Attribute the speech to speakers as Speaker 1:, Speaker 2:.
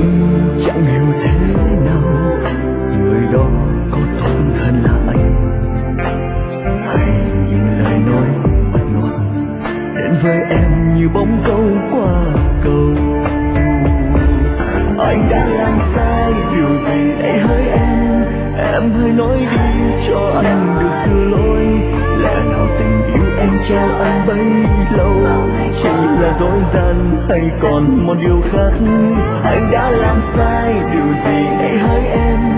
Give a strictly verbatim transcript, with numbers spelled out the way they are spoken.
Speaker 1: chẳng hiểu thế nào người đó có tốt hơn là anh. Hay những lời nói mật ngọt đến với em như bóng câu qua cầu. Anh đã làm sai điều gì để hỡi em, em hãy nói đi cho anh được sửa lỗi. Lẽ nào tình yêu em trao anh bấy lâu chỉ là dối gian hay còn một điều khác? Anh đã làm sai điều gì để hỡi em,